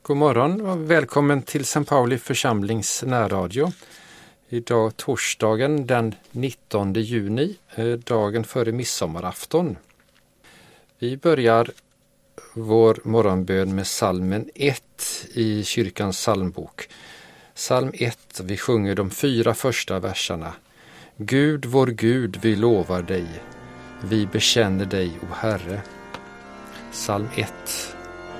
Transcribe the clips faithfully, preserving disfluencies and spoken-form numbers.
God morgon och välkommen till Sankt Pauli församlings närradio. Idag torsdagen den nittonde juni, dagen före midsommarafton. Vi börjar vår morgonbön med psalmen ett i kyrkans psalmbok. Psalm ett, vi sjunger de fyra första verserna. Gud, vår Gud, vi lovar dig. Vi bekänner dig, o Herre. Psalm ett.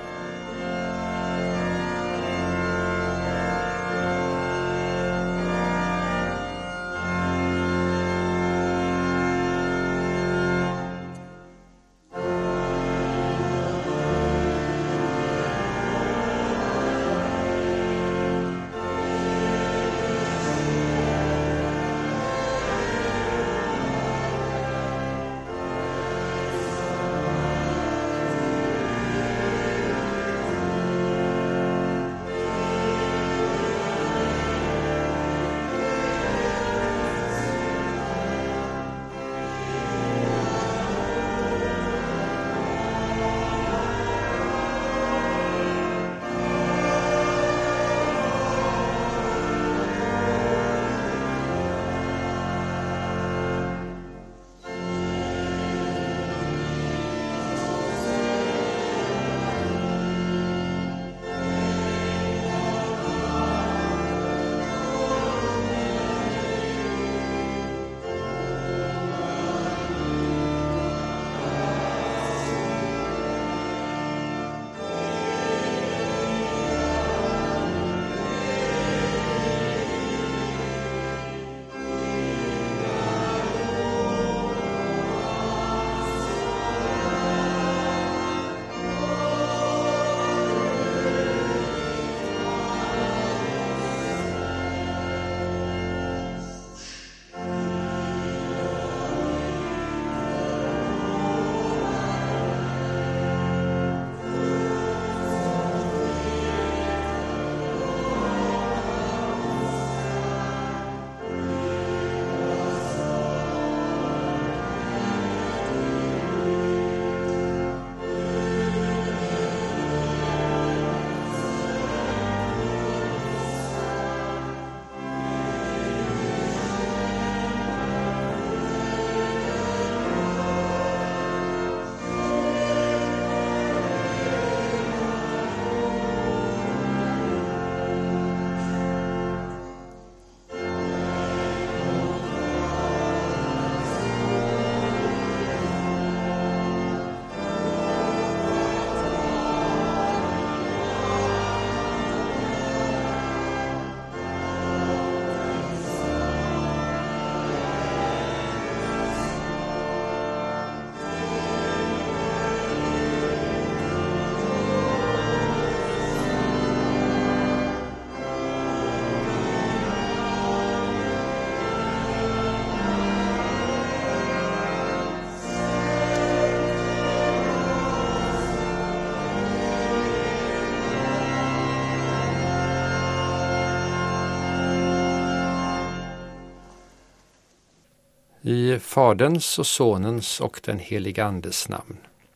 I Faderns och Sonens och den helige Andes namn.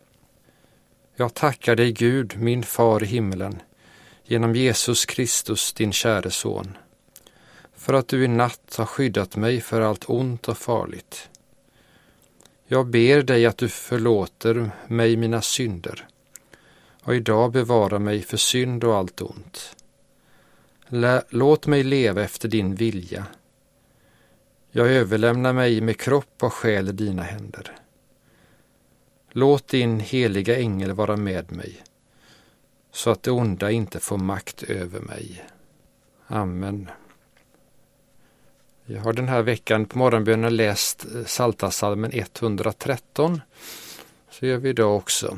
Jag tackar dig, Gud, min far i himmelen, genom Jesus Kristus, din käre son, för att du i natt har skyddat mig för allt ont och farligt. Jag ber dig att du förlåter mig mina synder och idag bevara mig för synd och allt ont. Låt mig leva efter din vilja. Jag överlämnar mig med kropp och själ i dina händer. Låt din heliga ängel vara med mig, så att det onda inte får makt över mig. Amen. Jag har den här veckan på morgonbönen läst Psaltarpsalmen etthundratretton. Så gör vi idag också.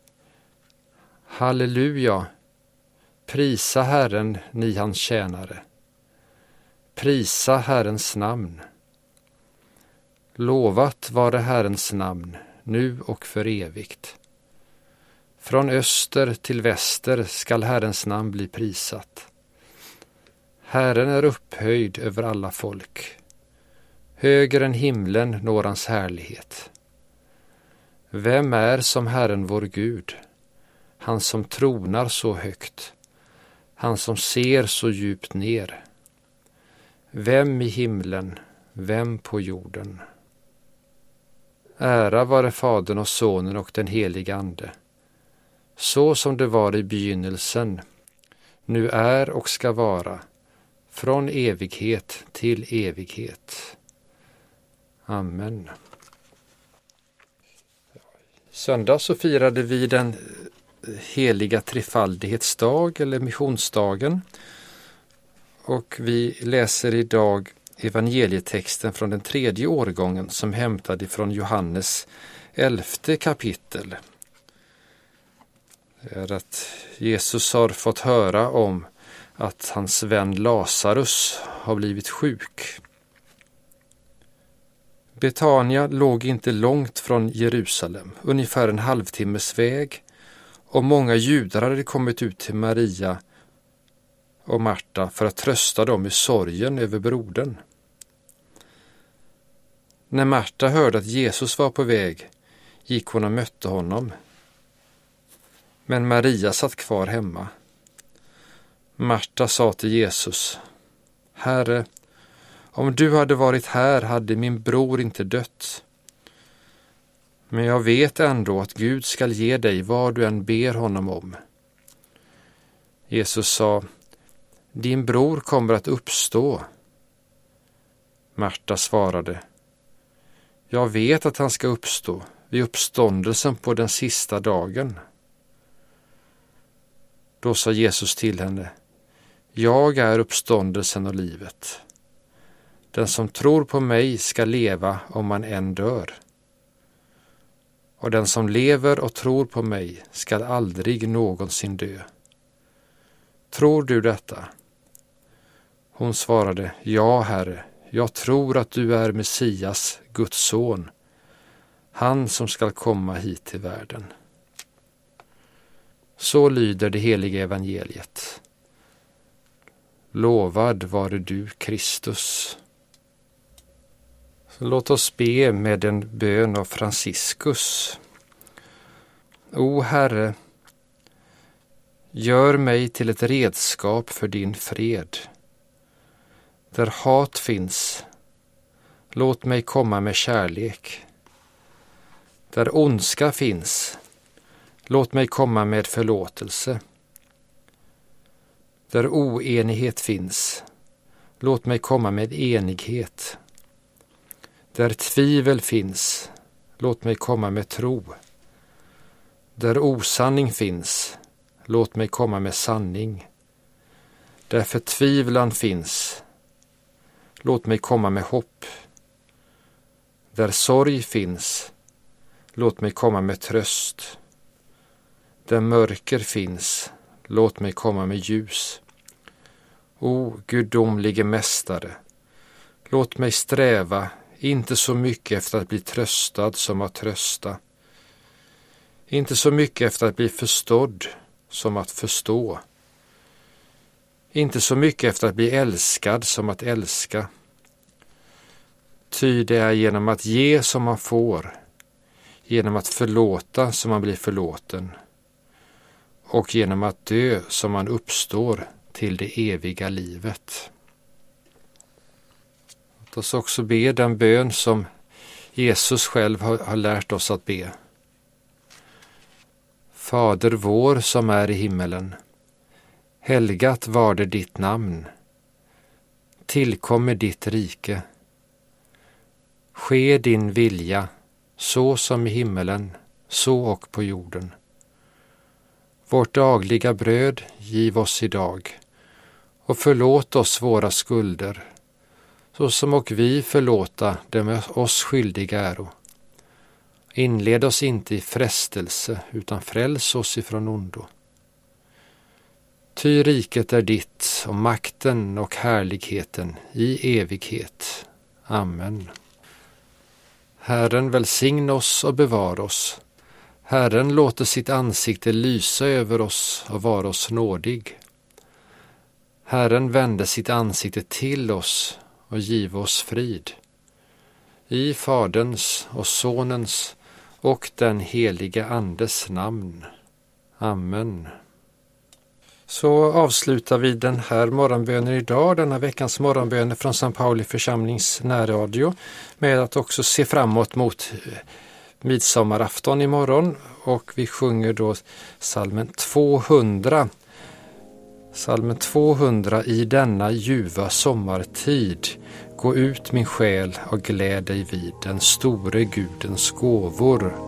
Halleluja! Prisa Herren, ni hans tjänare. Prisa Herrens namn. Lovat vare Herrens namn, nu och för evigt. Från öster till väster skall Herrens namn bli prisat. Herren är upphöjd över alla folk. Högre än himlen når hans härlighet. Vem är som Herren vår Gud, han som tronar så högt, han som ser så djupt ner. Vem i himlen, vem på jorden? Ära vare Fadern och Sonen och den helige Ande, så som det var i begynnelsen, nu är och ska vara, från evighet till evighet. Amen. Söndag så firade vi den heliga trefaldighetsdag eller missionsdagen. Och vi läser idag evangelietexten från den tredje årgången som hämtad ifrån Johannes elfte kapitel. Det är att Jesus har fått höra om att hans vän Lazarus har blivit sjuk. Betania låg inte långt från Jerusalem, ungefär en halvtimmes väg, och många judar hade kommit ut till Maria och Marta för att trösta dem i sorgen över brodern. När Marta hörde att Jesus var på väg gick hon och mötte honom. Men Maria satt kvar hemma. Marta sa till Jesus: Herre, om du hade varit här hade min bror inte dött. Men jag vet ändå att Gud skall ge dig vad du än ber honom om. Jesus sa: Din bror kommer att uppstå. Marta svarade: Jag vet att han ska uppstå vid uppståndelsen på den sista dagen. Då sa Jesus till henne: Jag är uppståndelsen och livet. Den som tror på mig ska leva om man än dör. Och den som lever och tror på mig ska aldrig någonsin dö. Tror du detta? Hon svarade: Ja, Herre, jag tror att du är Messias, Guds son, han som skall komma hit till världen. Så lyder det heliga evangeliet. Lovad vare du, Kristus. Så låt oss be med en bön av Franciscus. O Herre, gör mig till ett redskap för din fred. Där hat finns, låt mig komma med kärlek. Där ondska finns, låt mig komma med förlåtelse. Där oenighet finns, låt mig komma med enighet. Där tvivel finns, låt mig komma med tro. Där osanning finns, låt mig komma med sanning. Där förtvivlan finns, låt mig komma med hopp. Där sorg finns, låt mig komma med tröst. Där mörker finns, låt mig komma med ljus. O gudomlige mästare, låt mig sträva inte så mycket efter att bli tröstad som att trösta. Inte så mycket efter att bli förstådd som att förstå. Inte så mycket efter att bli älskad som att älska. Ty det är genom att ge som man får, genom att förlåta som man blir förlåten, och genom att dö som man uppstår till det eviga livet. Låt oss också be den bön som Jesus själv har, har lärt oss att be. Fader vår som är i himmelen, helgat varde ditt namn. Tillkommer ditt rike. Ske din vilja, så som i himmelen, så och på jorden. Vårt dagliga bröd giv oss idag, och förlåt oss våra skulder, så som och vi förlåta dem oss skyldiga äro. Inled oss inte i frestelse, utan fräls oss ifrån ondo. Ty riket är ditt, och makten och härligheten i evighet. Amen. Herren välsigna oss och bevara oss. Herren låter sitt ansikte lysa över oss och vara oss nådig. Herren vände sitt ansikte till oss och giv oss frid. I Faderns och Sonens och den helige Andes namn. Amen. så avslutar vi den här morgonbönen idag, denna veckans morgonböner från Sankt Pauli församlings närradio, med att också se framåt mot midsommarafton imorgon, och vi sjunger då psalmen tvåhundra. Psalmen tvåhundra: I denna ljuva sommartid, gå ut min själ och gläd dig vid den store Gudens gåvor.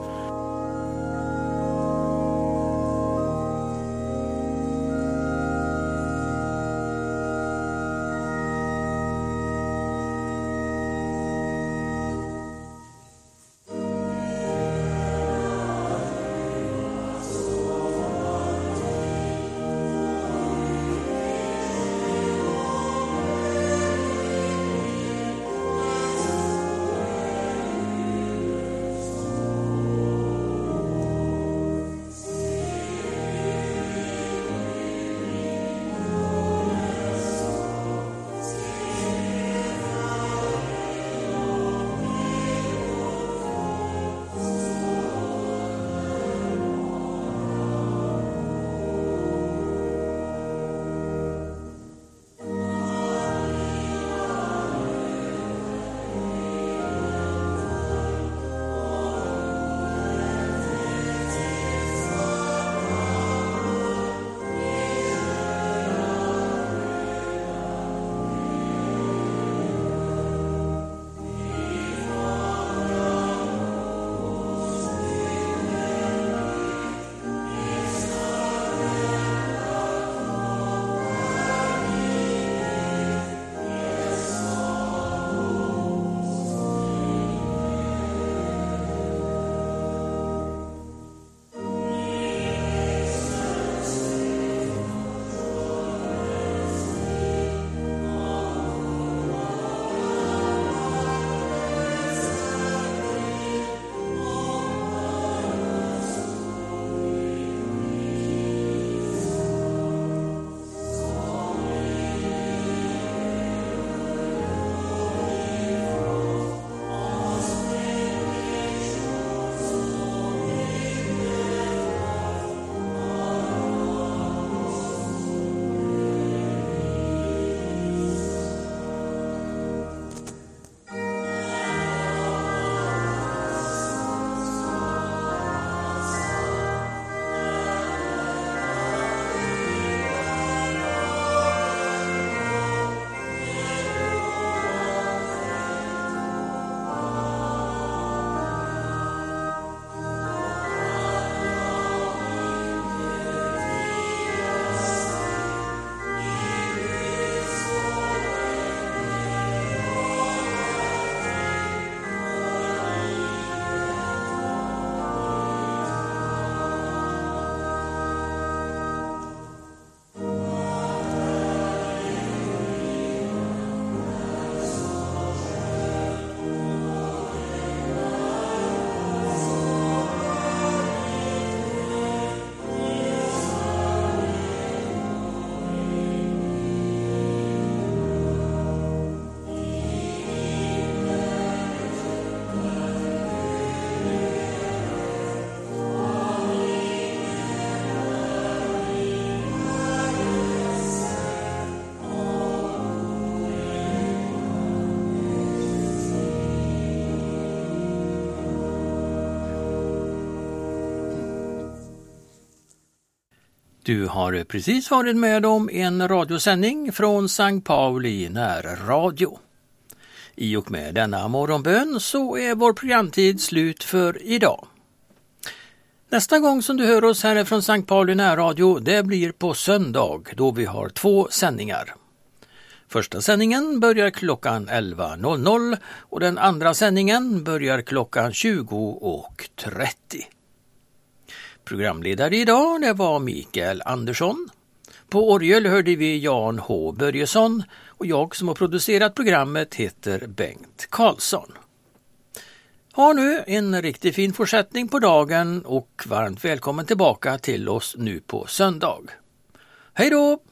Du har precis varit med om en radiosändning från Sankt Pauli närradio. I och med denna morgonbön så är vår programtid slut för idag. Nästa gång som du hör oss här från Sankt Pauli närradio, det blir på söndag då vi har två sändningar. Första sändningen börjar klockan elva noll noll och den andra sändningen börjar klockan tjugo trettio. Programledare idag det var Mikael Andersson. På orgel hörde vi Jan H. Börjesson och jag som har producerat programmet heter Bengt Karlsson. Ha nu en riktigt fin fortsättning på dagen och varmt välkommen tillbaka till oss nu på söndag. Hej då!